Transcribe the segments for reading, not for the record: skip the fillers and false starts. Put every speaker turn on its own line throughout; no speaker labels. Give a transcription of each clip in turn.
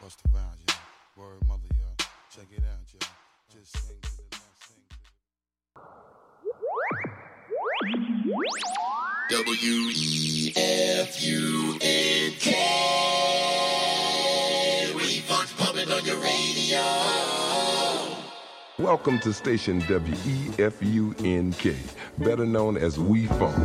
bust around, yeah. Word mother, yeah. Check it out, yeah. Just sing to the left, sing to the
WEFUNK. Refunds pumping on your radio.
Welcome to station WEFUNK, better known as We Funk.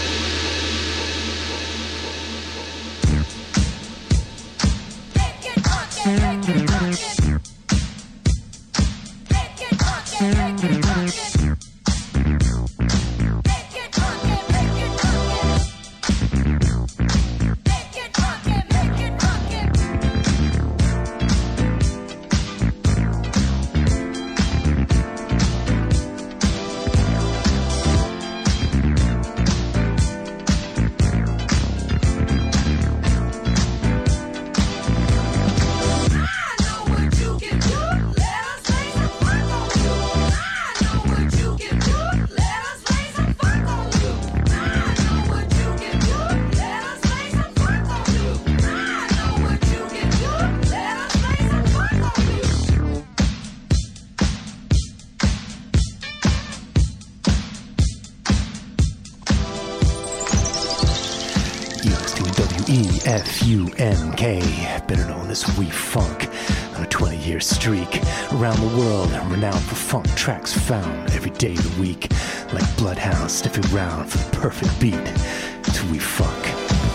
WEFUNK, better known as We Funk, on a 20-year streak around the world, renowned for funk tracks found every day of the week, like bloodhounds sniffing round for the perfect beat. It's We Funk.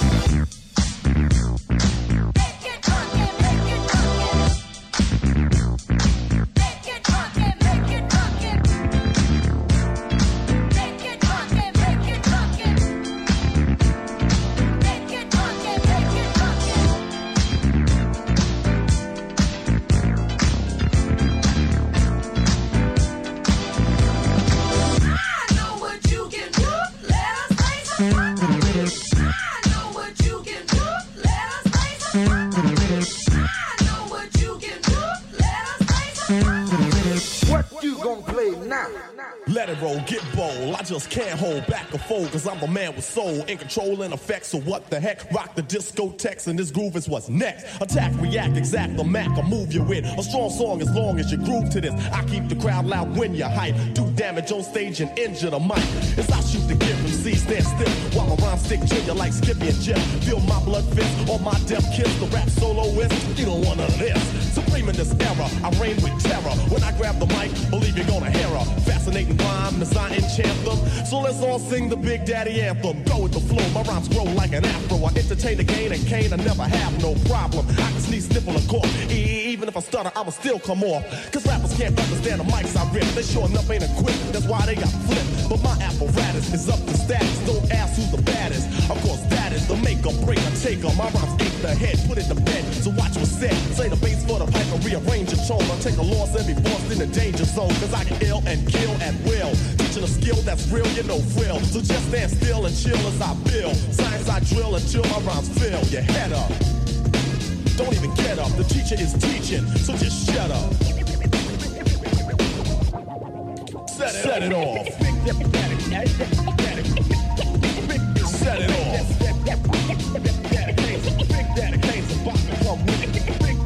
Let it roll, get bold. I just can't hold back or fold, cause I'm the man with soul in control and effects. So what the heck? Rock the discotheques and this groove is what's next. Attack, react, exact the Mac, or move you in. A strong song as long as you groove to this. I keep the crowd loud when you hype. Do damage on stage and injure the mic. As I shoot the gear from C, stand still while my rhymes stick to you like Skippy and Jim. Feel my blood fist on my death kiss. The rap soloist, you don't want none of this. Supreme in this era, I reign with terror. When I grab the mic, believe you're gonna hear her. Fascinating rhyme, as I enchant them. So let's all sing the Big Daddy anthem. Go with the flow, my rhymes grow like an afro. I entertain the gain and cane, I never have no problem. I can sneeze, sniffle, or cough. Even if I stutter, I'ma still come off. Cause rappers can't understand the mics I rip. They sure enough ain't equipped, that's why they got flipped. But my apparatus is up to status. Don't ask who's the baddest. Of course that is the make or break or take or my rhymes ache the head, put it to bed. So watch what's said. Say the bass for the pipe and rearrange your tone. I'll take a loss and be forced in the danger zone. Cause I can ill and kill at will. Teaching a skill that's real, you know frill. So just stand still and chill as I build. Science I drill until my rhymes fill your head up. Don't even get up, the teacher is teaching, so just shut up. Set it off. Set it off. Big Daddy Kane's about to come with it.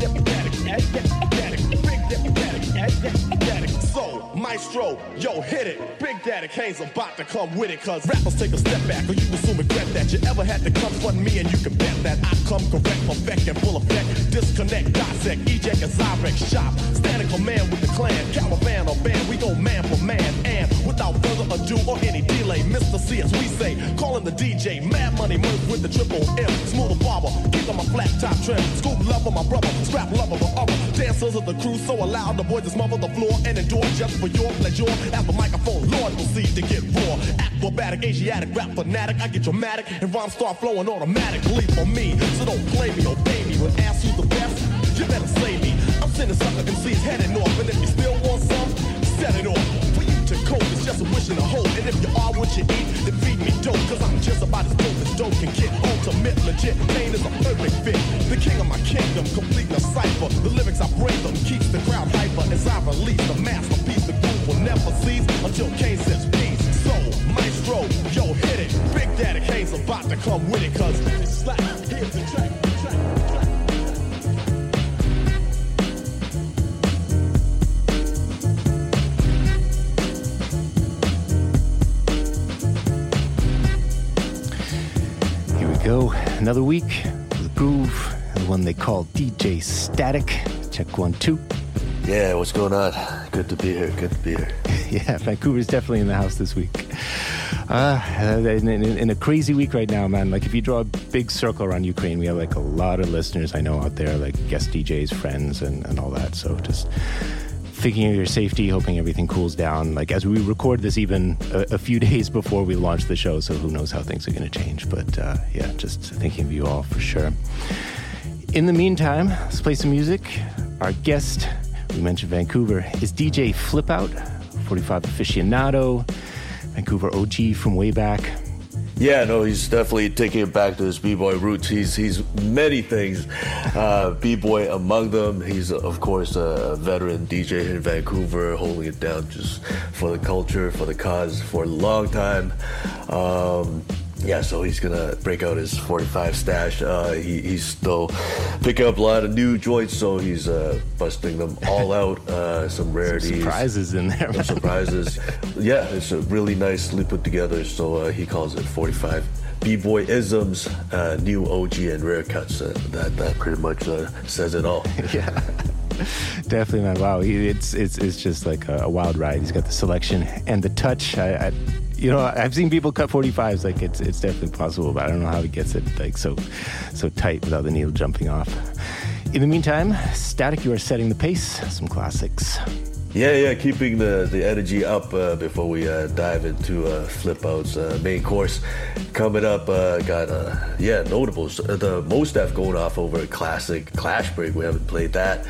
So, Maestro, yo, hit it. Big Daddy Kane's about to come with it. Cause rappers take a step back, or you assume regret that you ever had to confront me, and you can bet that I come correct, perfect, and full effect. Disconnect, dissect, eject, and Zyrex shop. Stand in command with the clan, caravan or band. We go man for man, and without further ado or any delay, Mr. C as we say, calling the DJ. Mad Money moves with the triple M. Smooth barber, keep on my flat top trim. Scoop love of my brother, scrap love of other. Dancers of the crew so loud, the boys just smother the floor and endure just for your pleasure. At the microphone, Lord proceed to get raw. Acrobatic, Asiatic, rap fanatic. I get dramatic and rhymes start flowing automatically for me. So don't play me, obey me. When asked who's the best, you better slay me. I'm sending sucker MCs heading north, and if you still want some, set it off. For you to cope, it's just a wish and a hope. And if you are what you eat, then feed me dope. Cause I'm just about as dope as dope can get. Ultimate, legit, pain is a perfect fit. The king of my kingdom, complete the cipher. The lyrics I bring them keeps the crowd hyper. As I release the masterpiece, the groove will never cease until Kane says peace. So, Maestro, yo, hit it. Big Daddy Kane's about to come with it. Cause it's like, here's the track.
Another week with a groove, the one they call DJ Static. Check 1, 2.
Yeah, what's going on? Good to be here.
Yeah, Vancouver's definitely in the house this week. In a crazy week right now, man. Like, if you draw a big circle around Ukraine, we have like a lot of listeners I know out there, like guest DJs, friends, and all that. So just thinking of your safety, hoping everything cools down. Like, as we record this even a few days before we launch the show, so who knows how things are going to change. But yeah, just thinking of you all for sure. In the meantime, let's play some music. Our guest, we mentioned Vancouver, is DJ Flip Out, 45 aficionado, Vancouver OG from way back.
Yeah, no, he's definitely taking it back to his b-boy roots. He's many things, b-boy among them. He's, of course, a veteran DJ here in Vancouver, holding it down just for the culture, for the cause, for a long time. Yeah, so he's gonna break out his 45 stash. He's still picking up a lot of new joints, so he's busting them all out. Some rarities,
some surprises in there.
Some surprises. Yeah, it's really nicely put together. So he calls it 45 B-boy isms, new OG and rare cuts. That pretty much says it all.
Yeah. Definitely, man. Wow, it's just like a wild ride. He's got the selection and the touch. You know, I've seen people cut 45s. Like, it's definitely possible, but I don't know how he gets it like so tight without the needle jumping off. In the meantime, Static, you are setting the pace. Some classics.
Yeah, keeping the energy up before we dive into Flip Out's main course. Coming up, got notables. The Mostaf going off over a classic Clash Break. We haven't played that.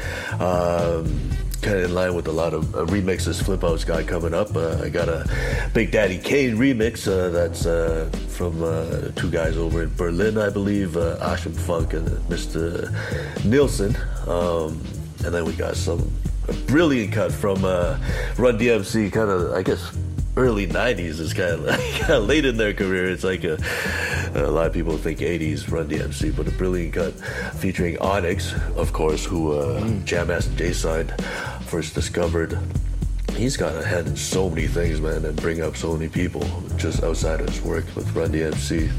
Kind of in line with a lot of remixes Flip Out's got coming up. I got a Big Daddy Kane remix that's from two guys over in Berlin, I believe, Asham Funk and Mr. Nielsen. And then we got a brilliant cut from Run DMC, kind of, I guess, early 90s. Is kind of late in their career. It's like a lot of people think 80s Run DMC, but a brilliant cut featuring Onyx, of course, who Jam Master Jay signed, first discovered. He's got a head in so many things, man, and bring up so many people just outside of his work with Run DMC.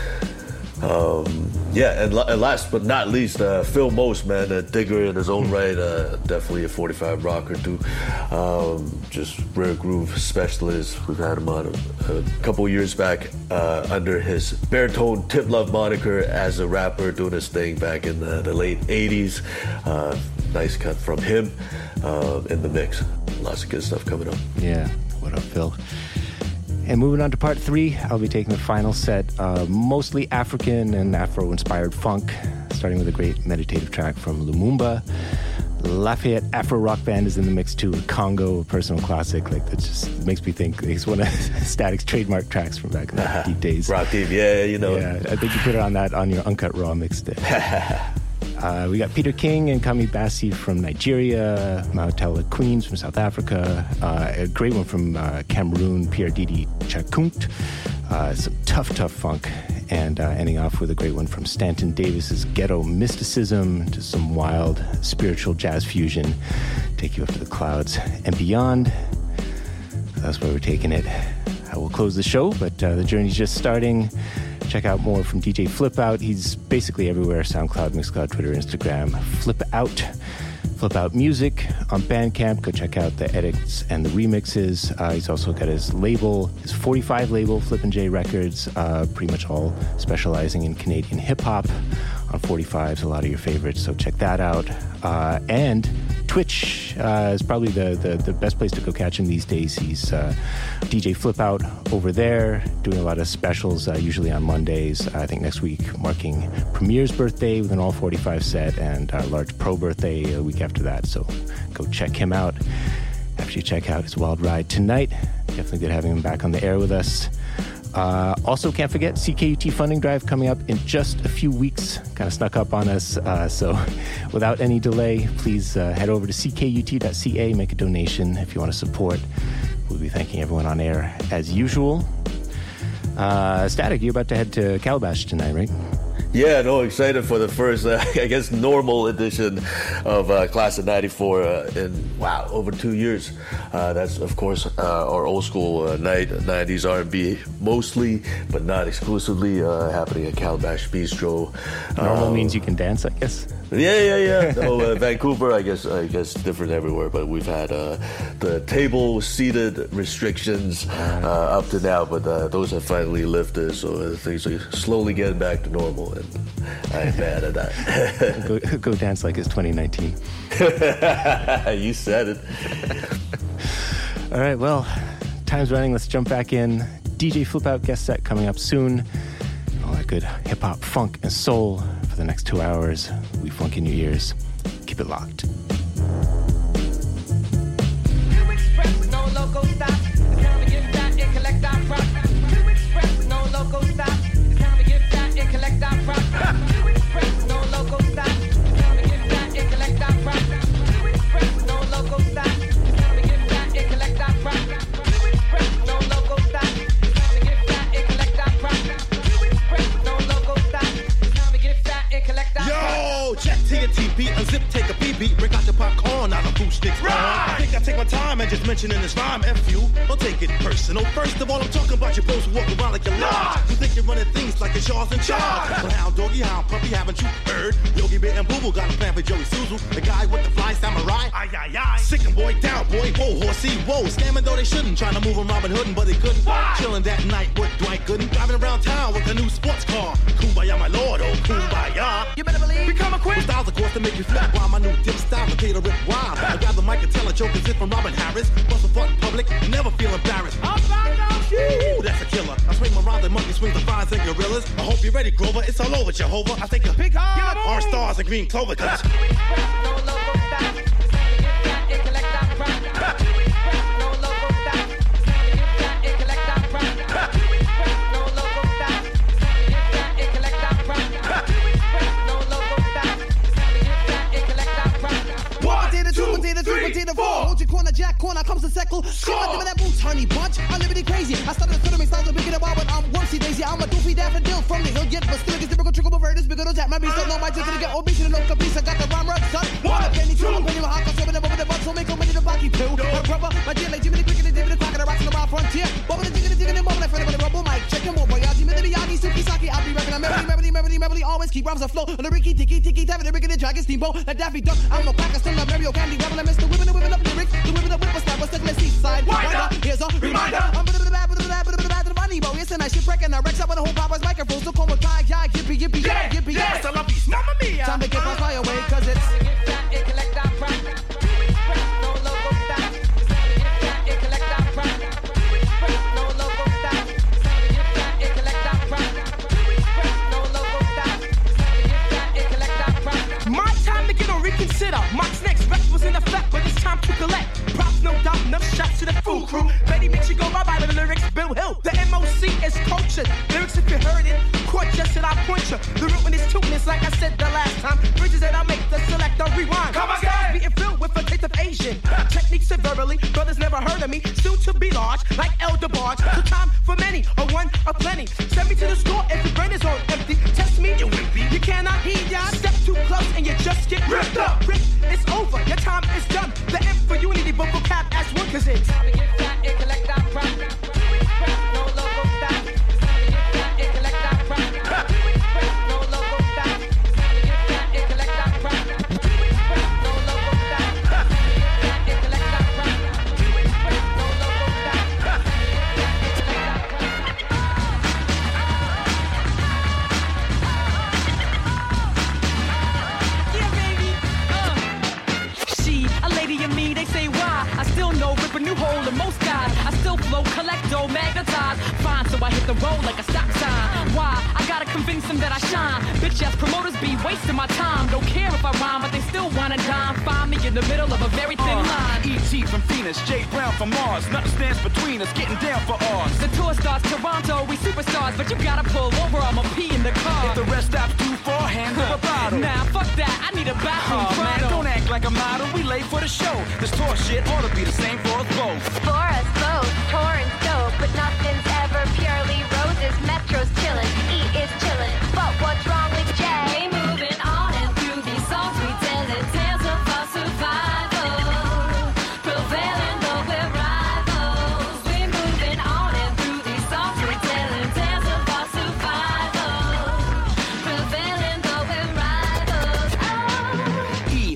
And last but not least, Phil Most, man, a digger in his own right, definitely a 45 rocker too. Just rare groove specialist. We've had him on a couple years back under his baritone Tip Love moniker as a rapper, doing his thing back in the late 80s. Nice cut from him in the mix. Lots of good stuff coming up.
Yeah, what up, Phil? And moving on to part 3, I'll be taking the final set, mostly African and Afro-inspired funk, starting with a great meditative track from Lumumba. Lafayette Afro Rock Band is in the mix too. Congo, a personal classic. Like, that just makes me think it's one of Static's trademark tracks from back in the deep days.
Rock Deep, yeah, you know.
Yeah, I think you put it on your Uncut Raw mixtape. We got Peter King and Kami Bassi from Nigeria, Maotela Queens from South Africa, a great one from Cameroon, Pierre Didi Chakunt, some tough funk, and ending off with a great one from Stanton Davis's Ghetto Mysticism, just some wild spiritual jazz fusion, take you up to the clouds and beyond. That's where we're taking it. I will close the show, but the journey's just starting. Check out more from DJ Flip Out. He's basically everywhere: SoundCloud, Mixcloud, Twitter, Instagram. Flip Out Music on Bandcamp. Go check out the edits and the remixes. He's also got his label, his 45 label, Flippin' J Records, pretty much all specializing in Canadian hip-hop on 45s, a lot of your favorites, so check that out. And Twitch is probably the best place to go catch him these days. He's DJ Flip Out over there, doing a lot of specials, usually on Mondays. I think next week marking Premier's birthday with an all 45 set, and Large Pro birthday a week after that. So go check him out after you check out his wild ride tonight. Definitely good having him back on the air with us. Also, can't forget CKUT funding drive coming up in just a few weeks. Kind of snuck up on us, so without any delay, please head over to ckut.ca, make a donation if you want to support. We'll be thanking everyone on air as usual. Static, you're about to head to Calabash tonight, right?
Yeah, no, excited for the first, I guess, normal edition of Class of 94 in, wow, over 2 years. That's, of course, our old school night, 90s R&B, mostly, but not exclusively, happening at Calabash Bistro.
Normal means you can dance, I guess.
Yeah. No, Vancouver, I guess different everywhere, but we've had the table-seated restrictions up to now, but those have finally lifted, so things are slowly getting back to normal, and I'm mad at that.
Go dance like it's 2019.
You said it.
All right, well, time's running. Let's jump back in. DJ Flip Out guest set coming up soon. All that good hip-hop, funk, and soul for the next 2 hours. We funk in your ears. Keep it locked.
New Express, no local stop. It's time to get fat and collect our profit. New Express, no local stop. It's time to get fat and collect our profit. New Express, no local stop. It's time to get fat and collect our profit. New Express, no local stop. It's time to get fat and collect our profit. New Express, no local stop. It's time to get fat and collect our profit. New Express, no local stop. It's time to get fat and collect our profit.
Yo, check TNTP, unzip, take a pee-pee, break out your popcorn, out of food sticks. I think I take my time and just mention in this rhyme, F you, don't take it personal. First of all, I'm talking about your bros who walk around like you're large. You think you're running things like it's yours in charge. Well, hound doggy, hound puppy, haven't you heard? Yogi Bear and Boo Boo got a plan for Joey Suzu, the guy with the fly samurai. Aye, aye, aye. Sick 'em boy, down boy, whoa, horsey, whoa. Scamming though they shouldn't, trying to move 'em Robin Hood, but they couldn't. Chilling that night with Dwight Gooden, driving around town with a new sports car. Kumbaya, my lord, oh, kumbaya.
You better believe.
Become a queen. Styles, of course, to make you flap. While my new dip style, potato rip wild. I grab the mic and tell a joke as if I'm Robin Harris. Bust a fart in public, never feel embarrassed.
I'm back now,
Ooh, that's a killer. I swing my rhymes and monkey swings the fines and gorillas. I hope you're ready, Grover. It's all over, Jehovah. I think a big high. Orange stars and green clover. Cause
no local stop. It's time to get fat and collect our profit. No local stop. It's time to get fat and collect our profit. No local stop. It's time to get fat and collect our profit. No local stop. It's time to get fat and collect our profit.
one,
Potato, two, potato, three, potato, four. Hold your corner, jack corner, comes a second. Scream at that boots, honey bunch. I'm liberty crazy. I started to make styles of bigger than wild, but I'm Wormsy Daisy. I'm a doofy daffodil from the hill, yet, but still gets typical trickle perverters. Bigger than that, my beast, don't know my ticket to get obese and no caprice. I got the rhyme right, son. One penny, two, penny, my hawk, I'm seven over the butt, so make them ready to blocky pill. My brother, my dear, like Jimmy the Cricket, David the Clock, and the rocks in the wild frontier. Bubble the digging, mobile, like friend of the rubble mic. Check him out, boy. Jimmy the Miyagi, Suki Saki. I'll be rapping. I'm Merrily, always keep rhymes afloat. On the Ricky, Tiki, Taffy, the Ricky, the Dragon, Steamboat, like Daffy Duck. I'm a packer, still a Mario Candy, rebel, I miss the whipping up lyrics. The whipping up whippersnapper, stuck in the seaside. Here's a reminder. I'm to the money, boy. It's a nice shipwreck, and I wrecks up with the whole Popeye's microphone. So call me Kai, yippee, yippee, yippee,
yes, I love these. Mamma mia.
Time to get my fly away, cause it's
Time to get fat and collect our profit. No local stop. It's time to get fat and collect our profit. No local stop. It's time to get fat and collect our profit. No local stop. It's time to get fat and collect our profit.
My time to get on reconsider. Mark's next rep was in effect, but it's time to collect. Props, no doubt, enough shots to the food crew. Betty makes you go bye-bye to the lyrics, Bill Hill. The MOC is cultured. Lyrics, if you heard it, court just I point you. The root when it's tuteness, like I said the last time. Bridges that I make, the select, the rewind.
Come again.
Being filled with a taste of Asian. Techniques said verbally, brothers never heard of me. Soon to be large, like Elder Barge. The time for many, a one, a plenty. Send me to the store if your brain is on empty. Test me, you wimpy. You cannot heed ya. Step too close and you just get ripped up. Ripped, it's over, your time is done. The M for unity, vocal cap as one, cause it's
Time to get fat and collect our profit. No local stop. It's time to get fat and collect our profit. No local stop. It's time to get fat and collect our profit. No local stop. It's time to get fat and collect our profit. No local stop. It's time to get fat and collect our
she, a lady in me, they say why. I still know, rip a new hole in most guys. I still flow, collecto, magnetize. Fine, so I hit the road like a stop sign. Why? I gotta convince them that I shine. Bitch ass promoters be wasting my time. Don't care if I rhyme, but they still wanna dime. Find me in the middle of a very thin line.
E.T. from Venus, J. Brown from Mars. Nothing stands between us, getting down for ours.
The tour starts Toronto, we superstars, but you gotta pull over, I'ma pee in the car.
If the rest stops too far, hand her a bottle.
Nah, fuck that, I need a bathroom.
Oh man, don't act like a model, we late for the show. This tour shit ought to be the same for us both.
For us both, touring's dope, but nothing's ever purely roses. Metro's chillin', E is chillin', but what's wrong with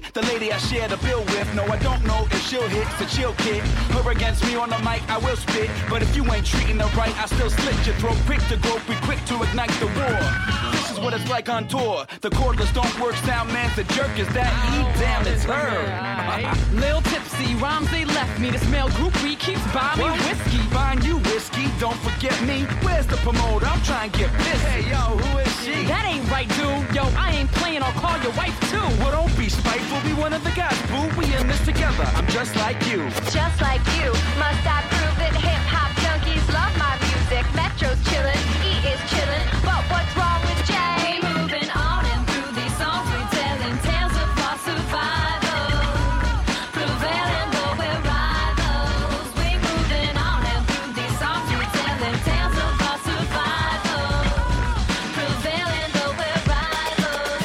The lady I share the bill with. No, I don't know if she'll hit, so chill, kid. Her against me on the mic, I will spit. But if you ain't treating her right, I still slit your throat. Quick to go, be quick to ignite the war. This is what it's like on tour. The cordless don't work, sound man's a jerk. Is that E? Damn, it's her.
Lil Tipsy, rhymes they left me. This male groupie keeps buying me whiskey.
Buying you whiskey, don't forget me. Where's the promoter? I'm trying to get pissed. Hey, yo, who is she?
That ain't right, dude. Yo, I ain't playing, I'll call your wife too.
Well, don't be spiteful, be one of the guys, boo. We in this together, I'm just like you.
Just like you, must I prove it? Hip-hop junkies love my music. Metro's chillin', E is chillin'. But what's wrong with Jay?
We moving on and through these songs, we telling tales of our survival. Prevailing though we're rivals. We moving on and through these songs, we telling tales of our survival. Prevailing though we're rivals.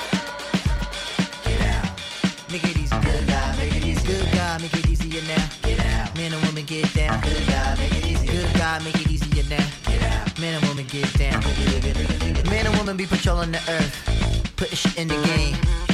Get out. Make it easy, good guy. Make it easy, good guy. Make it easier now. Get out. Man and woman get down. Good guy. Make it easy. Good guy. Make it easier now. Get out. Man and woman get down. Man and woman be patrolling the earth, putting shit in the game.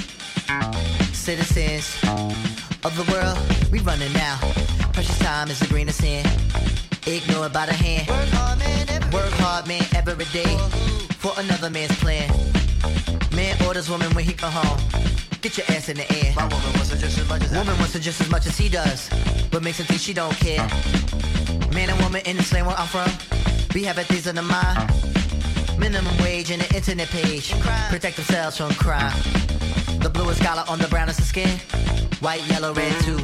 Citizens of the world, we running now. Precious time is a grain of sand. Ignored by the hand. Work hard, man, every day for another man's plan. Man orders woman when he come home. Get your ass in the air. My woman wants her just as much as woman wants her just as much as he does, but makes him think she don't care. Man and woman in the slang where I'm from, we having things on the mind. Minimum wage and an internet page. Protect themselves from crime. The bluest collar on the brownest of skin. White, yellow, red too.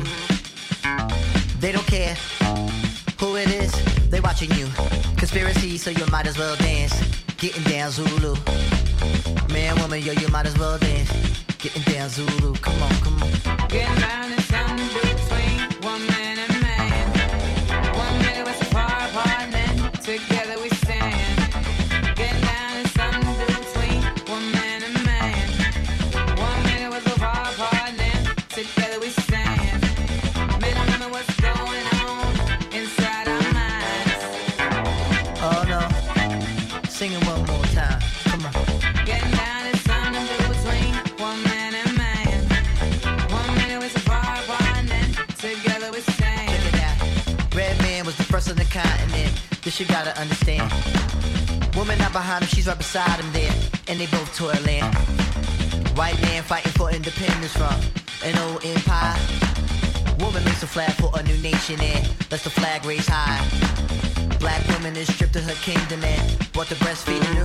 They don't care who it is, they watching you. Conspiracy, so you might as well dance. Getting down Zulu. Man, woman, yo, you might as well dance. Getting down Zulu, come on, come on.
Getting down is something between one man and man. 1 minute we're so far apart, then together we stand. Getting down is something between one man and man. 1 minute we're so far apart, then together we stand. Men and women, what's going on inside our minds?
Oh no, sing it one more time, come on.
Getting down is something between one man and man. 1 minute we're so far apart, then together we stand.
Check it out. Red man was the first on the continent. This you gotta understand. Woman not behind him, she's right beside him there. And they both toiling. White man fighting for independence from an old empire. Woman makes a flag for a new nation and lets the flag raise high. Black woman is stripped of her kingdom and brought to breastfeed anew.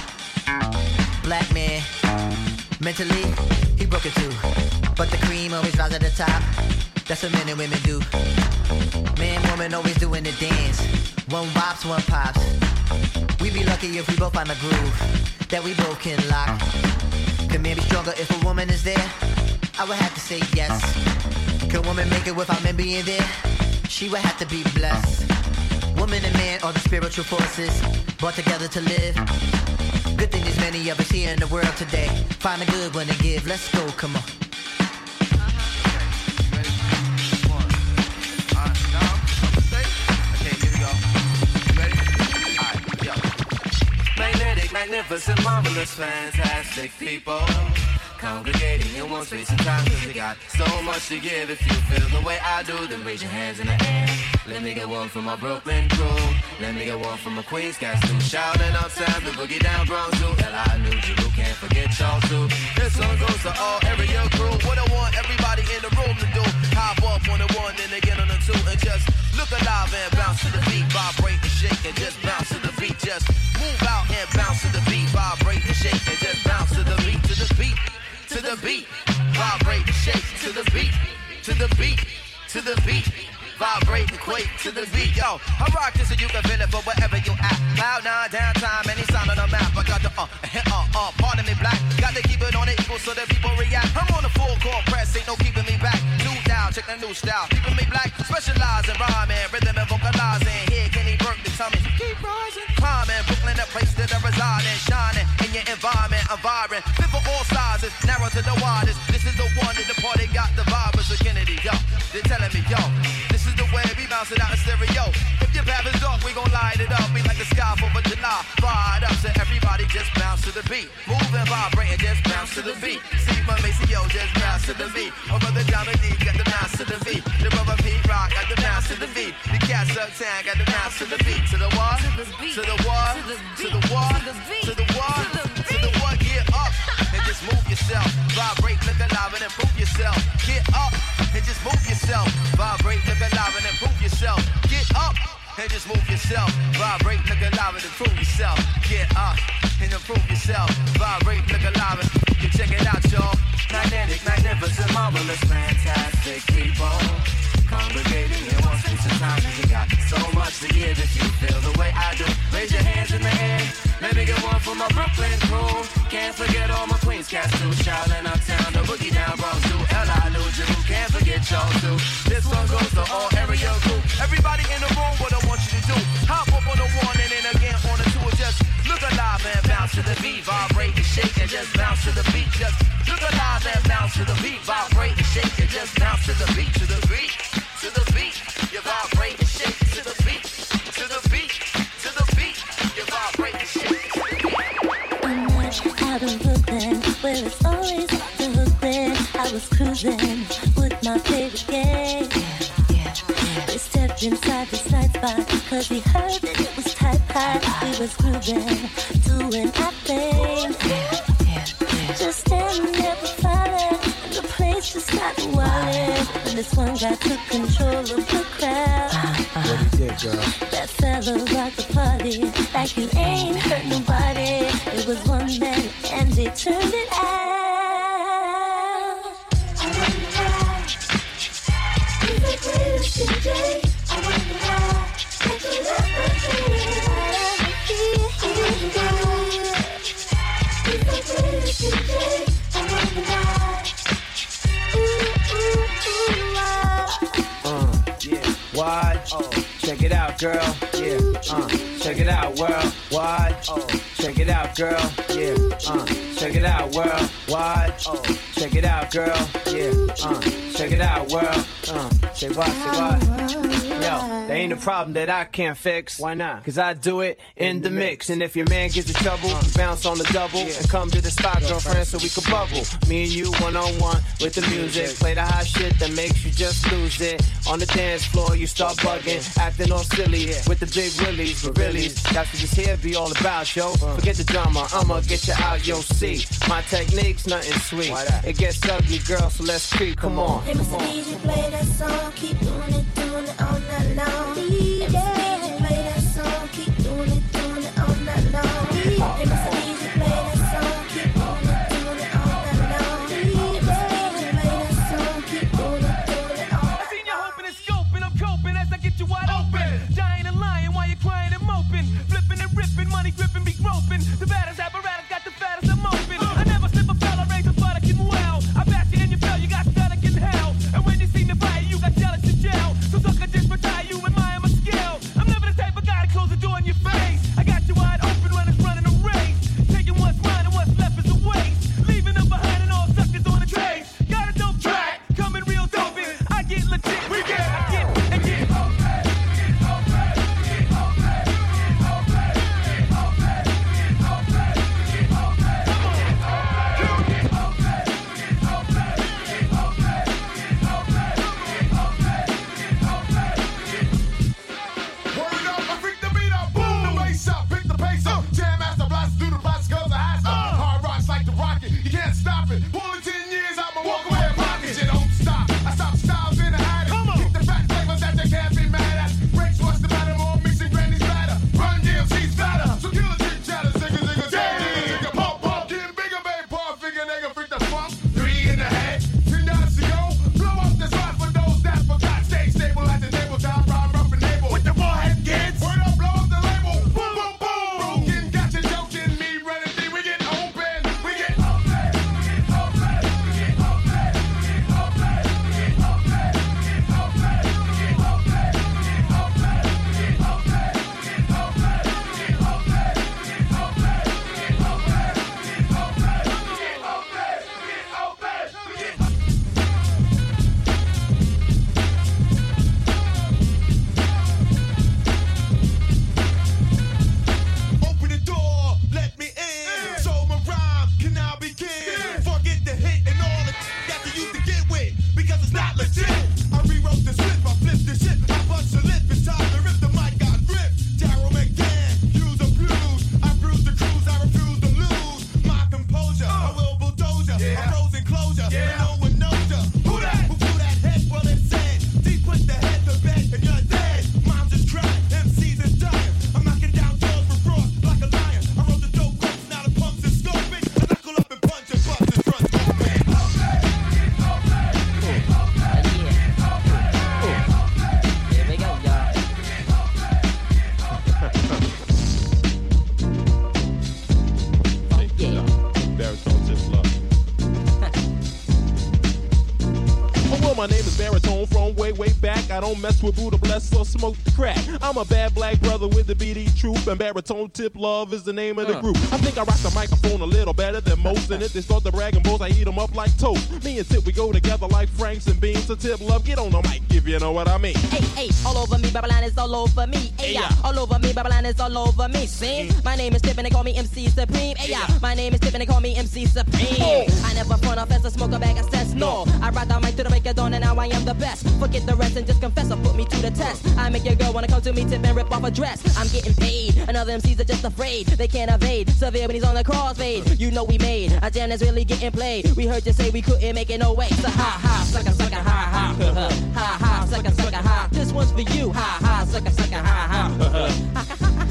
Black man, mentally, he broke it too. But the cream always rises at the top. That's what men and women do. Man, woman always doing the dance. One wops, one pops. We be lucky if we both find a groove that we both can lock. Could man be stronger if a woman is there? I would have to say yes. Could woman make it without men being there? She would have to be blessed. Woman and man are the spiritual forces brought together to live. Good thing there's many of us here in the world today. Find a good one to give. Let's go, come on.
Magnetic, magnificent, marvelous, fantastic people congregating in one space and time, cause we got so much to give. If you feel the way I do, then raise your hands in the air. Let me get one from my Brooklyn crew. Let me get one from my Queens cast too. Shouting outside the boogie down Bronx too. L.I. New Jeru, can't forget y'all too. This one goes to all area crew. What I want everybody in the room to do, hop up on the one, then again on the two, and just look alive and bounce to the beat. Vibrate and shake and just bounce to the beat. Just move out and bounce to the beat. Vibrate and shake and just bounce to the beat, to the beat. To the beat, vibrate and shake to the beat, to the beat, to the beat, vibrate and quake to the beat. Yo, I rock this so you can feel it for wherever you at. Loud 9, downtime, any sign on the map. I got the pardon me black. Got to keep it on the equal so that people react. I'm on the full court press, ain't no keeping me back. New down, check the new style. Keeping me black, specialize in rhyming, rhythm and vocalizing. Here, Kenny Burke, the tummy. Keep rising, climbing, Brooklyn, the place that I reside in. Shining in your environment, I'm vibrant. Fit for all sizes, narrow to the widest. This is the one that the party got the vibers of Kennedy, yo. They're telling me, yo, this is the way we bounce it out in stereo. If your path is dark, we gon' light it up. We like the sky 4th of July. Fired up, so everybody just bounce to the beat. Move and vibrate and just bounce to the beat. See my Macy, yo, just bounce to to the V. Oh, brother Johnny D got the mouse to the V. The brother Pete Rock got the mouse to the V. The cats uptown got the mouse to the V. To the what? To the what? To the what? To the what? To the what? Get up and just move yourself. Vibrate, look alive and improve yourself. Get up and just move yourself. Vibrate, look alive and improve yourself. Get up and just move yourself. Vibrate, look alive and improve yourself. Get up and improve yourself. Vibrate, look alive and you check it out, y'all. Magnetic, magnificent, marvelous, fantastic people. Congregating in one space of time. You got so much to give if you feel the way I do. Raise your hands in the air. Let me get one for my Brooklyn crew. Can't forget all my Queens cats too. Shaolin uptown, the boogie down Bronx too. L.I. New Jew, can't forget y'all too. This one goes to all area crew. Everybody in the room, what I want you to do. Hop up on the one and then again on the two. Just look alive and bounce to the beat. Vibrate and shake and just bounce to the beat. Just look alive and bounce to the beat. Vibrate and shake and just bounce to the beat. To the beat. To the beat, you vibrate and shake to the beat, to the beat, to the beat, you vibrate and shake to the beat.
I'm out of Brooklyn, where it's always the hook there. I was cruising with my favorite gang. We stepped inside this night spot, cause we heard that it was type high. We was grooving, doing our thing. Just standing there for fire, and the place just got wild. And this one guy took control of the crowd.
What you did, girl?
That fella rocked the party like you ain't hurt nobody. It was one man and they turned it out. I wonder why he's the greatest DJ. I wonder why they can never do it. I wonder why he's the greatest DJ. I wonder why.
Yeah. Why? Oh, check it out, girl. Yeah. Check it out, worldwide. Oh, check it out, girl. Yeah. Check it out, worldwide. Oh, check it out, girl. Yeah. Check it out, world. Say what? Say what? Yo, there ain't a problem that I can't fix. Why not? Cause I do it in the mix. And if your man gets in trouble, bounce on the double and come to the spot, girlfriend, so we can bubble. Me and you one-on-one with the music. Play the hot shit that makes you just lose it. On the dance floor, you start bugging, acting all silly with the big willies, but really, that's what this here be all about, yo. Forget the drama, I'ma get you out, yo. See, my technique's nothing sweet. It gets ugly, girl, so let's creep. Come on.
Hey, Mr. DJ, play that song, keep doing it all night long. Hey, Mr. DJ, play that song, keep doing it all night long. Hey, Mr. DJ, play that song, keep doing it all night long. Hey, Mr. DJ, play that song, keep doing it all night long.
I seen you hoping and scoping, I'm coping as I get you wide open. Dying and lying while you're crying and moping. Flipping and ripping, money gripping, be groping. The baddest apparatus got the fattest, I'm open. I never slip a fella, raise a butter, getting well. I bash you and you fell, you got static in hell. And when you see me fight, you got jealous in jail. So suck a dish, retire you, admire my skill.
my name is Baritone from way back. I don't mess with Buddha Bless or smoke the crack. I'm a bad black brother with the BD Troop, and Baritone Tip Love is the name of the group. I think I rock the microphone a little better than most, and if they start the bragging bulls, I eat them up like toast. Me and Tip, we go together like Franks and Beans. So Tip Love, get on the mic if you know what I mean.
Hey, all over me, Babylon is all over me. Hey, all over me, Babylon is all over me. See, my name is Tip and they call me MC Supreme. Hey, my name is Tip and they call me MC Supreme. I never front off as a smoker bag of sense, no. I ride the mic to the break of dawn and now I am the best. Forget the rest and just confess or put me to the test. I make your girl wanna come to me, Tip, and rip off a dress. I'm getting paid, and other MCs are just afraid. They can't evade, severe when he's on the crossfade. You know we made, a jam that's really getting played. We heard you say we couldn't make it no way. So ha, sucker, sucker, ha, ha. Ha, ha, sucker, sucker, ha. This one's for you, ha, ha, sucker, sucker, ha, ha.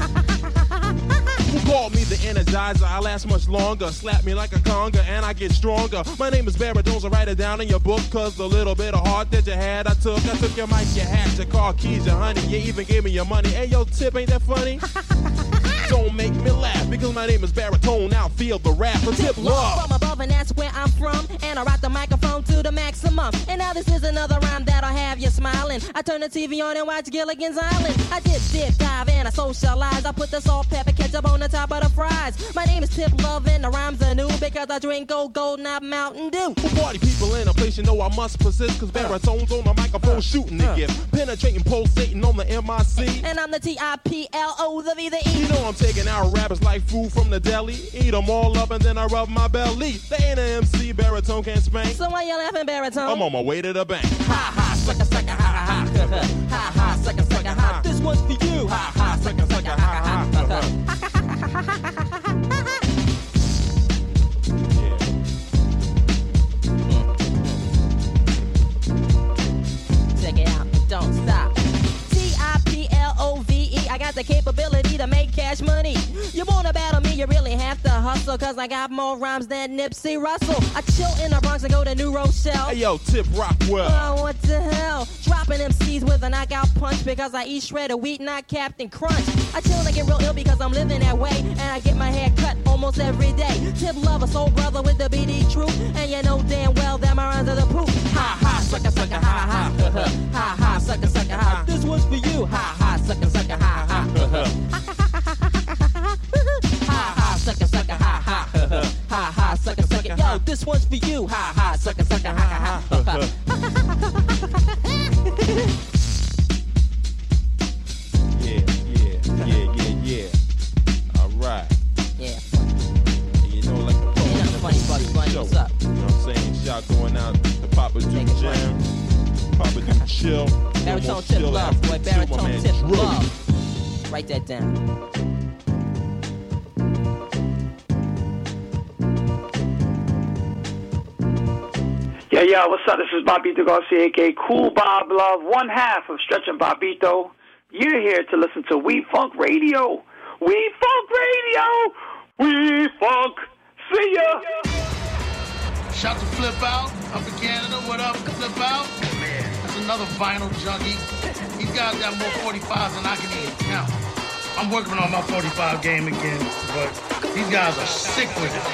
Who called me the Energizer? I last much longer. Slap me like a conga and I get stronger. My name is Baritone, so write it down in your book, cause the little bit of heart that you had I took your mic, your hat, your car keys, your honey. You even gave me your money. Hey yo, Tip, ain't that funny? Don't make me laugh, because my name is Baritone. Now feel the rap for Tip Love.
From above, and that's where I'm from. And I rock the microphone to the maximum. And now this is another rhyme that'll have you smiling. I turn the TV on and watch Gilligan's Island. I dip, dive, and I socialize. I put the salt, pepper, ketchup on the top of the fries. My name is Tip Love, and the rhymes are new because I drink Gold, not Mountain Dew.
Party people in a place, you know I must persist, cause Baritone's on the microphone shooting the gift. Penetrating, pulsating on the MIC.
And I'm the TIPLO, the V, the E.
You know I'm taking out rappers like food from the deli. Eat them all up and then I rub my belly. They ain't an MC, Baritone can't spank.
So why you laughing, Baritone?
I'm on my way to the bank.
Ha ha, sucker, sucker, ha ha ha. Ha ha, sucker, sucker, ha. This one's for you. Ha ha, sucker, sucker, ha ha ha. Check it out, don't stop. TIPLOVE, I got the capability to make cash money. You wanna battle me, you really have to hustle, cause I got more rhymes than Nipsey Russell. I chill in the Bronx and go to New Rochelle.
Hey yo, Tip Rockwell.
Oh, what the hell? Dropping MCs with a knockout punch because I eat shredded wheat, not Captain Crunch. I chill and get real ill because I'm living that way, and I get my hair cut almost every day. Tip Love, a soul brother with the BD Troop, and you know damn well that my rhymes are the poop. Ha ha, sucker, sucker, ha ha. Ha ha, sucker, sucker, ha. This one's for you. Ha ha, sucker, sucker, ha ha. Ha ha, sucker, sucker, ha ha. Ha ha, sucker, sucker. Yo, this one's for you. Ha ha, sucker, sucker, ha ha.
Yeah. All right.
Yeah.
You know, like a
funny,
show.
What's up?
You know what I'm saying? Shout going out to Papa Do Jam. Papa Do Chill.
Baritone Tip Love, boy. Baritone Tip Love. Write that down.
Yeah, what's up? This is Bobito Garcia, a.k.a. Cool Bob Love, one half of Stretch and Bobito. You're here to listen to We Funk Radio. We Funk Radio! We Funk! See ya!
Shout to Flip Out up in Canada. What up, Flip Out? Man, that's another vinyl junkie. These guys got more 45s than I can even count. I'm working on my 45 game again, but these guys are sick with it.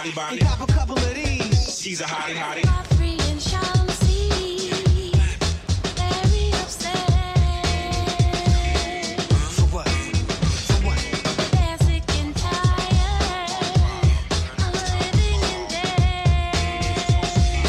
hottie body.
And cop a couple of these.
She's a hottie hottie.
Free and Chauncey, very upset.
For what? For what?
They're sick and tired of living in debt.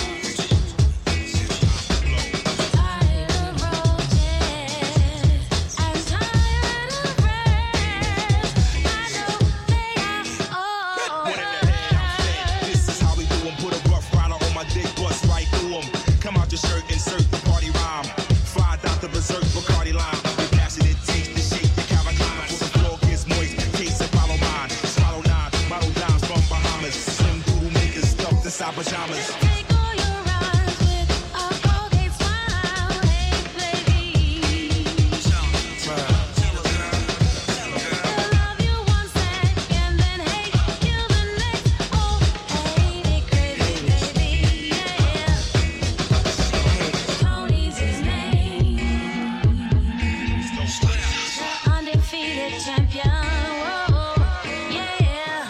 Tired of roaches and tired of rats. I know they are all.
This is how we do 'em. Put a rough rider on my dick, bust right through 'em. Come out your shirt, insert the party rhyme. Fly Dr. Berserk, Bacardi lime. We passionate taste to shake the Carolina. The floor gets moist, taste and follow mine. Swallow 9, model dimes from Bahamas. Slim doodle makers stuffed inside pajamas.
Take all your rhymes with a Colgate smile. Hey, ladies. They'll love you 1 second, then hate you the next. Oh, ain't it crazy, baby? Yeah. Tony's his name. Undefeated champion. Whoa, yeah.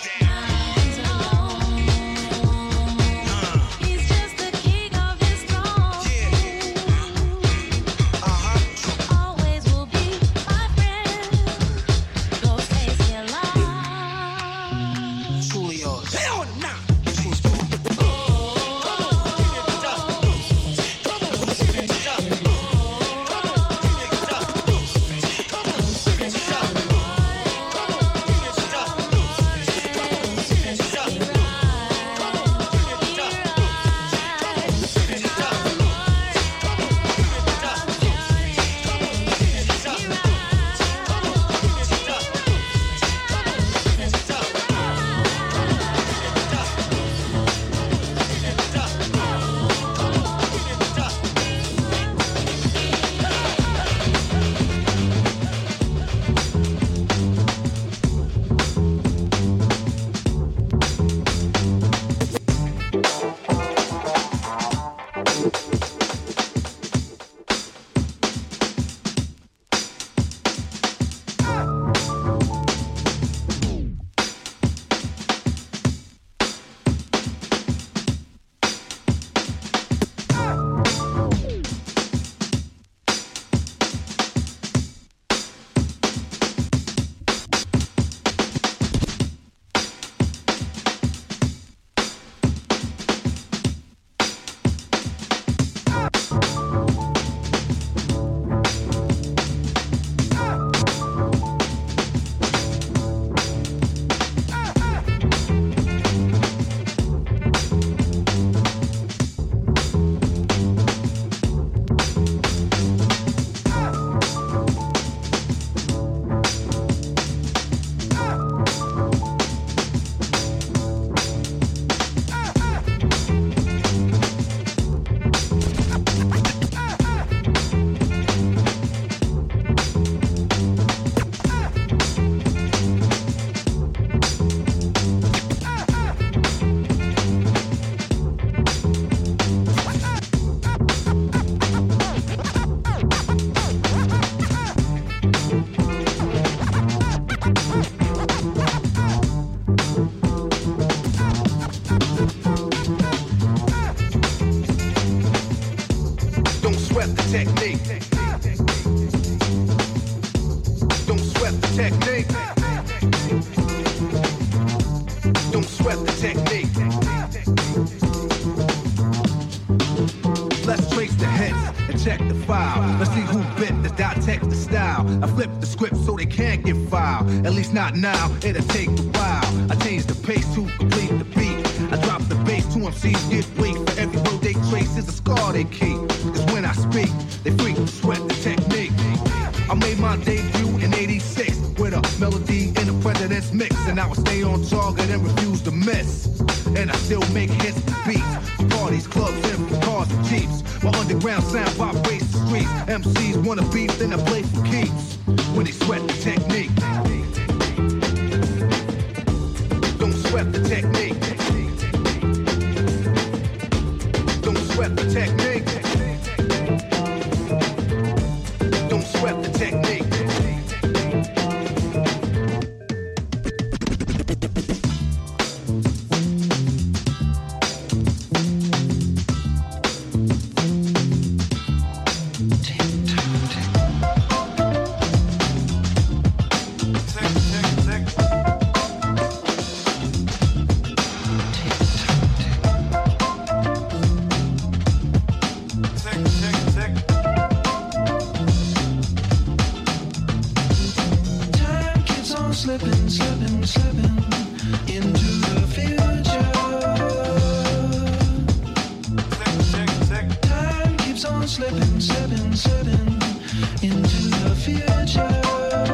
He's just the king of his throne. Always will be my friend. Go Stacey alive.
Truly yours. Hell nah. Don't sweat the technique. Don't sweat the technique. Don't sweat the technique. Let's trace the hits and check the file. Let's see who bit the dissect the style. I flip the script so they can't get filed. At least not now, it'll take a while. I change the pace to complete the beat. I drop the bass to MCs get weak. For every road they trace is a scar they keep. Cause when I speak, they freak sweat the technique. I made my debut in '86 with a melody in the president's mix. And I would stay on target and refuse to miss. And I still make hits and beats for parties, clubs, and for cars and jeeps. My underground sound vibrates the streets. MCs wanna beef, then I play for keeps. When they sweat the technique. Don't sweat the technique. Don't sweat the technique. Don't sweat the technique.
slipping, slipping, slipping into the future. Time keeps on slipping, slipping, slipping into the future.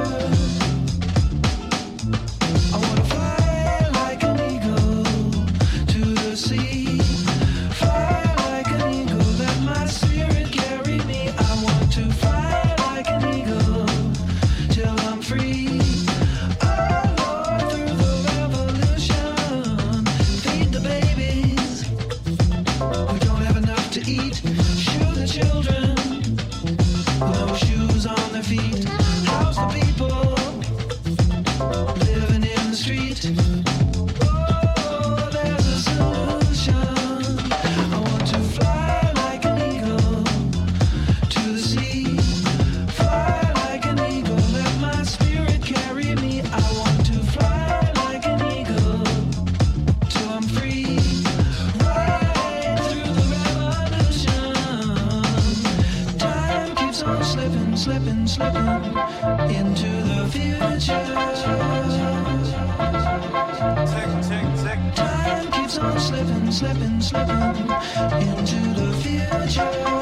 I wanna fly like an eagle to the sea. Fly like an eagle, let my spirit carry me. I want to fly like an eagle till I'm free. Oh Lord, through the revolution, feed the babies who don't have enough to eat. Shoe the children, no shoes on their feet. House the people living in the street. Oh, there's a solution. I want to fly like an eagle to the sea. Fly like an eagle, let my spirit carry me. I want to fly like an eagle till I'm free. Right through the revolution. Time keeps on slipping, slipping, slipping into the future. Time keeps on slipping, slipping, slipping into the future.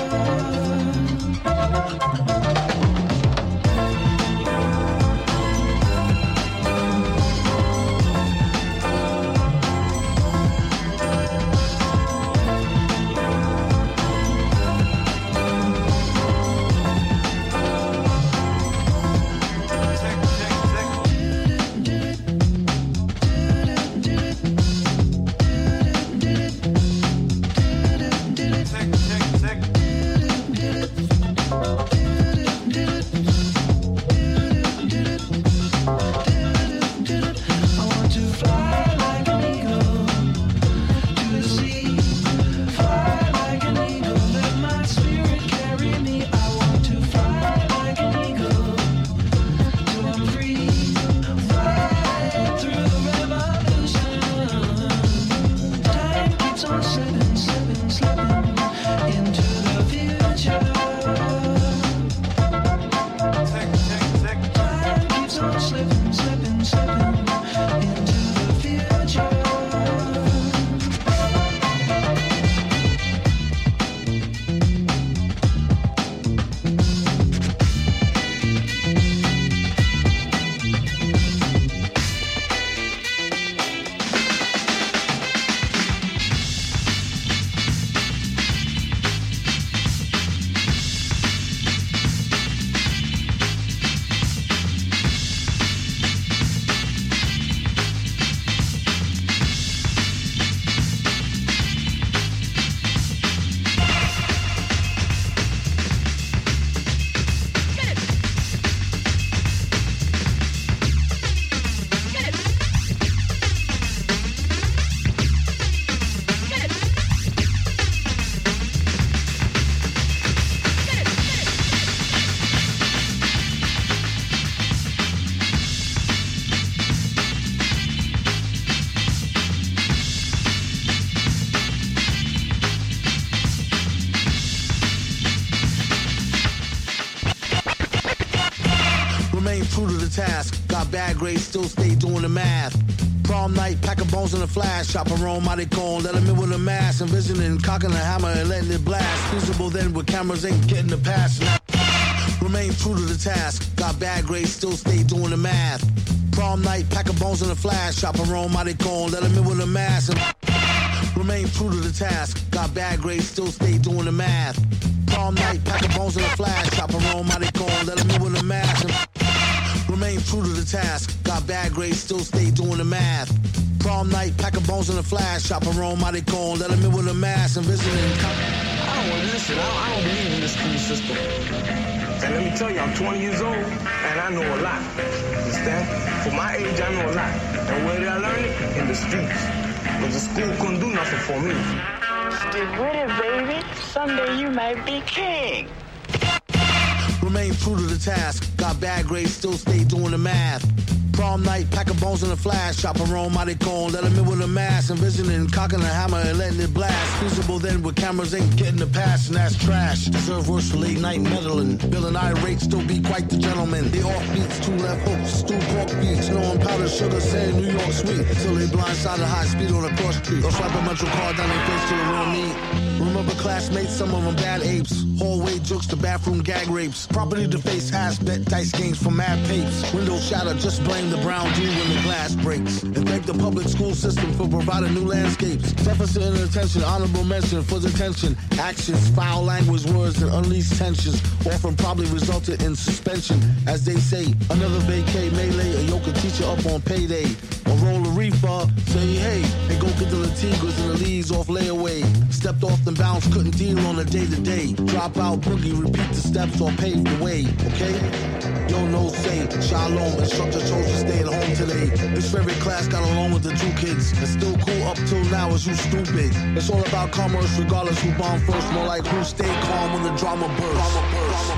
I want to fly like an eagle to the sea. Fly like an eagle, let my spirit carry me. I want to fly like an eagle till I'm free. Right through the revolution. Time keeps on slipping, slipping, slipping into the future. Time keeps on slipping, slipping, slipping into the future.
Remain true to the task. Got bad grades, still stay doing the math. Prom night, pack of bones in a flash. Chop a roam, mighty cone, let him in with a mask. Envisioning, cocking a hammer and letting it blast. Feasible then with cameras ain't getting the pass. Remain true to the task. Got bad grades, still stay doing the math. Prom night, pack of bones in a flash. Chop a roam, mighty cone, let him in with a mask. Remain true to the task. Got bad grades, still stay doing the math. Prom night, pack of bones in a flash. Chop a roam, mighty cone, let him in with a mask. Remain true to the task. Got bad grades, still stay doing the math. Prom night, pack of bones in a flash. Chop a roam, mighty cone, let him in with a mask. And visiting.
I don't want to listen. I don't believe in this crew system. And let me tell you, I'm 20 years old, and I know a lot. Understand? For my age, I know a lot. And where did I learn it? In the streets. Because the school couldn't do nothing for me.
Get with it, baby. Someday you might be king.
Remain true to the task. Got bad grades, still stay doing the math.
Prom night, pack of bones in a flash, chop a Rome, Maricon, let him in with a mask, envisioning cocking a hammer and letting it blast. Feasible then with cameras ain't getting the pass, and that's trash. Deserve worse for late night meddling. Feeling irate, still be quite the gentleman. The off beats, two left hooks, stew pork beef, snowing powder, sugar, sand, New York sweet. Till they blindsided high speed on a cross street. Or swipe a metro card down their face to the raw meat. Remember classmates, some of them bad apes. Hallway jokes to bathroom gag rapes. Property to face has bet dice games for mad papes. Windows shatter, just blame the brown dude when the glass breaks. And thank the public school system for providing new landscapes. Deficit in attention, honorable mention for detention. Actions, foul language, words, and unleashed tensions often probably resulted in suspension. As they say, another vacay melee, a yoke a teacher up on payday. Or roll a reefer, say hey, and go get the Latigas and the leaves off layaway. Stepped off the bounce, couldn't deal on a day-to-day. Drop out, boogie, repeat the steps or pave the way, okay? Yo, no say, shalom, instructor chose to stay at home today. This favorite class got along with the two kids. It's still cool up till now, is you stupid? It's all about commerce regardless who bombed first. More like who stayed calm when the drama burst.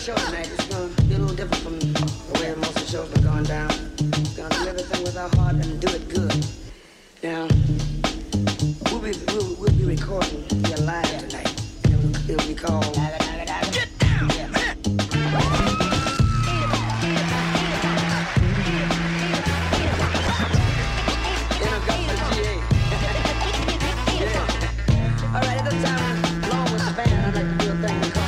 show tonight. It's going to be a little different from the way most of the shows have gone down. We're going to do everything with our heart and do it good. Now, we'll be recording here live tonight. And it'll be called... Get down! All right, at this time, along with the band, I'd like to do a thing we call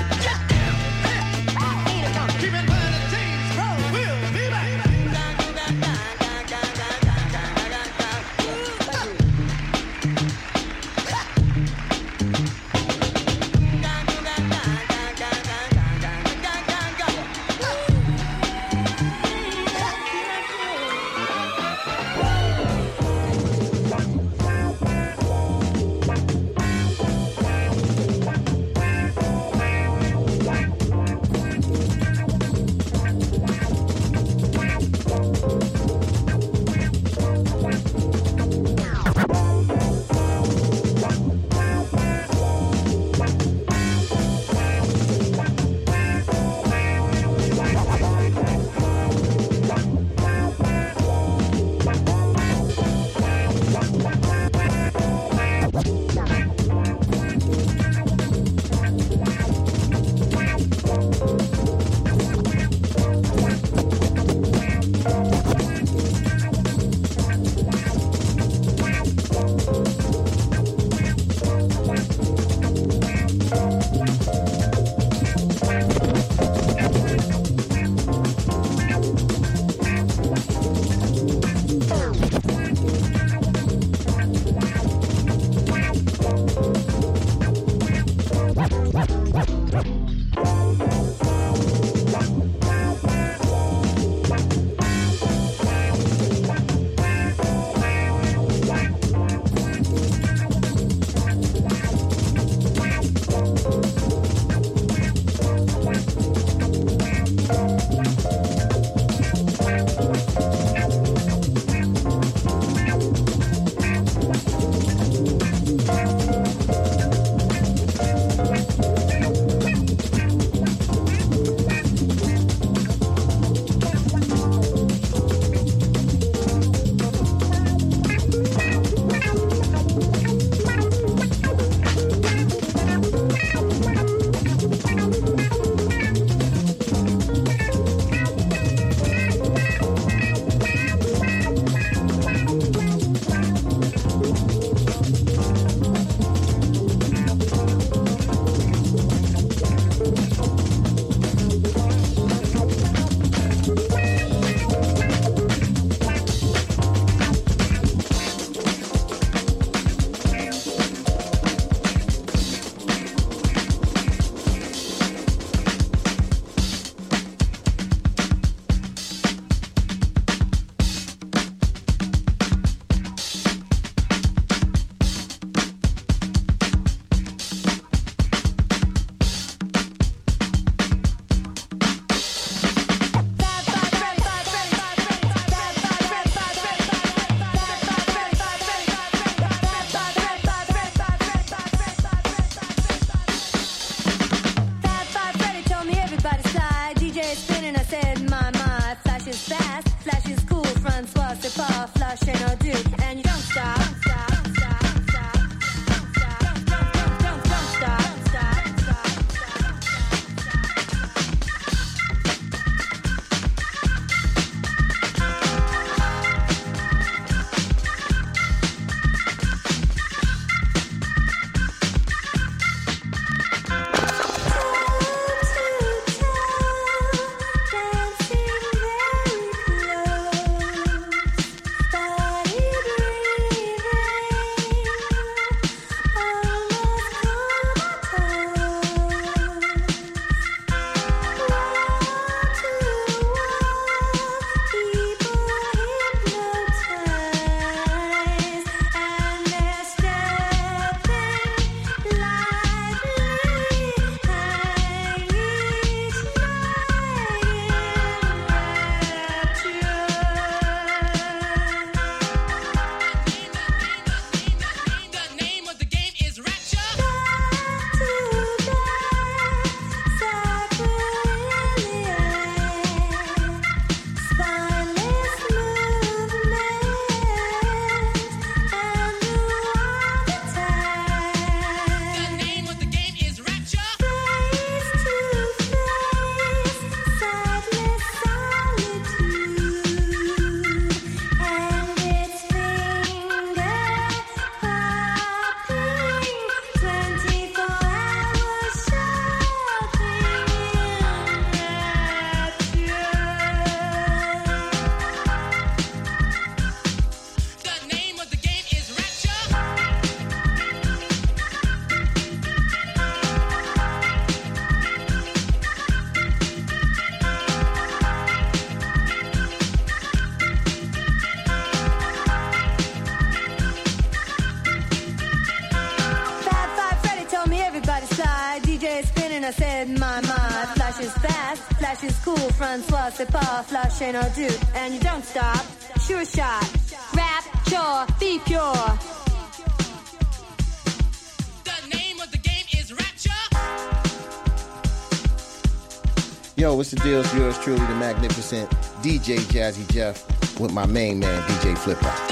Keep it by the teams, bro. We'll be back.
in my mind. Flash is fast, flash is cool. Francois, c'est pas flash ain't no dude. And you don't stop. Sure shot. Rap, sure, be pure.
Yo, what's the deal? It's yours truly, the magnificent DJ Jazzy Jeff, with my main man, DJ Flip Hop.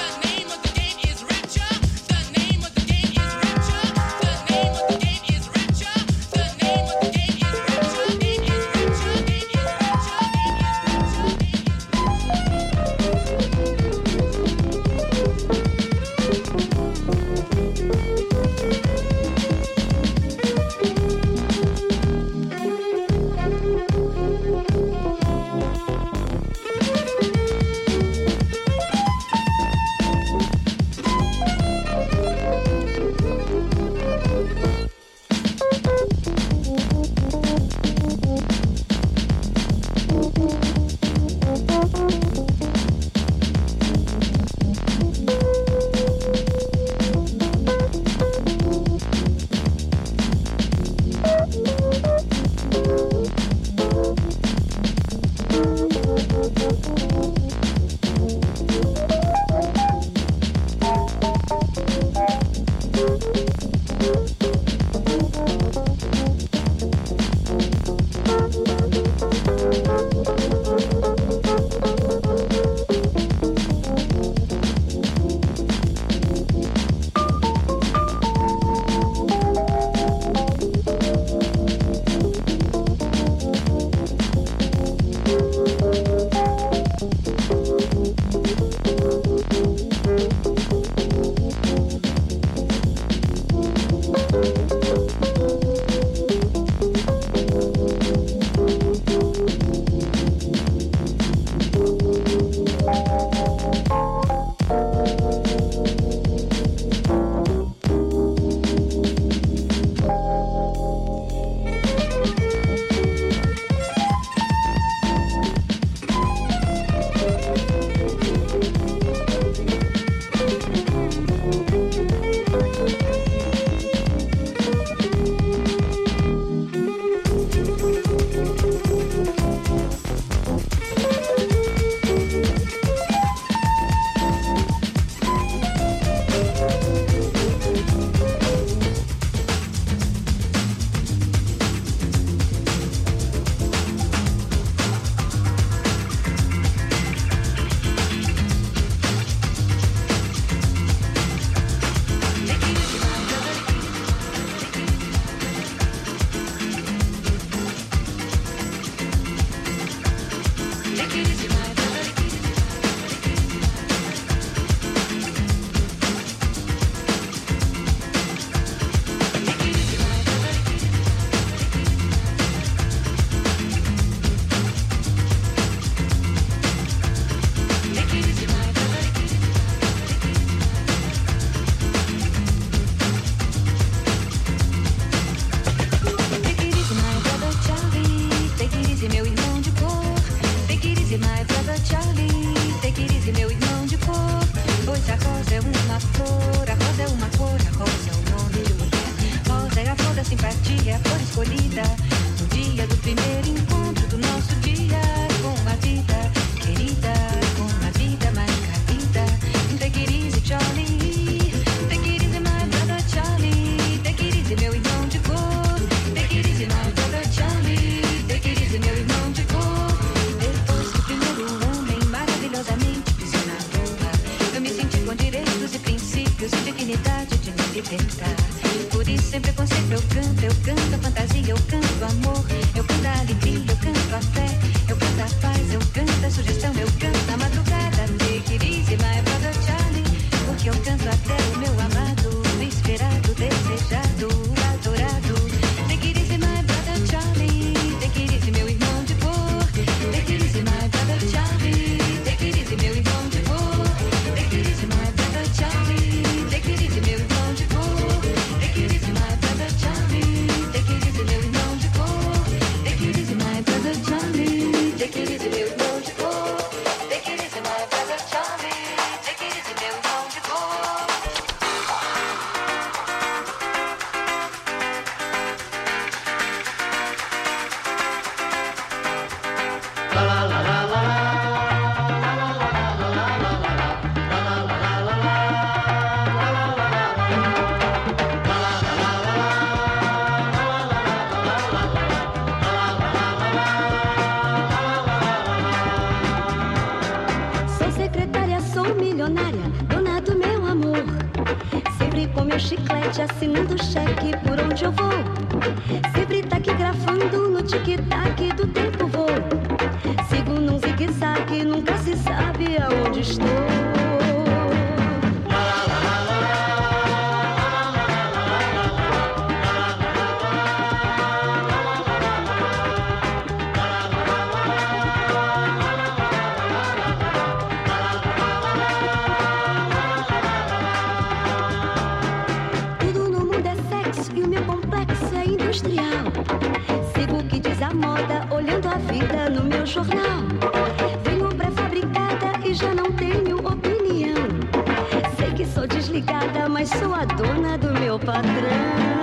Por isso sem preconceito eu canto a fantasia, eu canto o amor, eu canto a alegria.
Sou secretária, sou milionária, dona do meu amor. Sempre com meu chiclete, assinando cheque por onde eu vou. Sempre taquigrafando no tic-tac do tempo vou. Sigo num zigue-zague, nunca se sabe aonde estou. Tudo no mundo é sexo e o meu complexo é industrial. Sigo o que diz a moda, olhando a vida no meu jornal. Venho pré-fabricada e já não tenho opinião. Sei que sou desligada, mas sou a dona do meu patrão.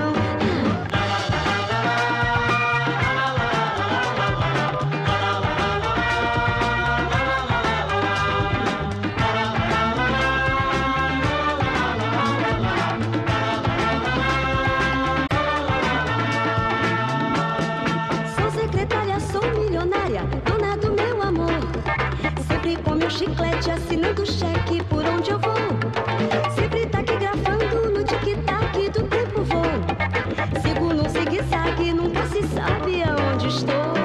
Sou secretária, sou milionária, dona do meu amor. Sempre com meu chiclete, assinando cheque por onde eu vou. Sempre taquigrafando no tic-tac do tempo vou. Sigo num zigue-zague, nunca se sabe aonde estou.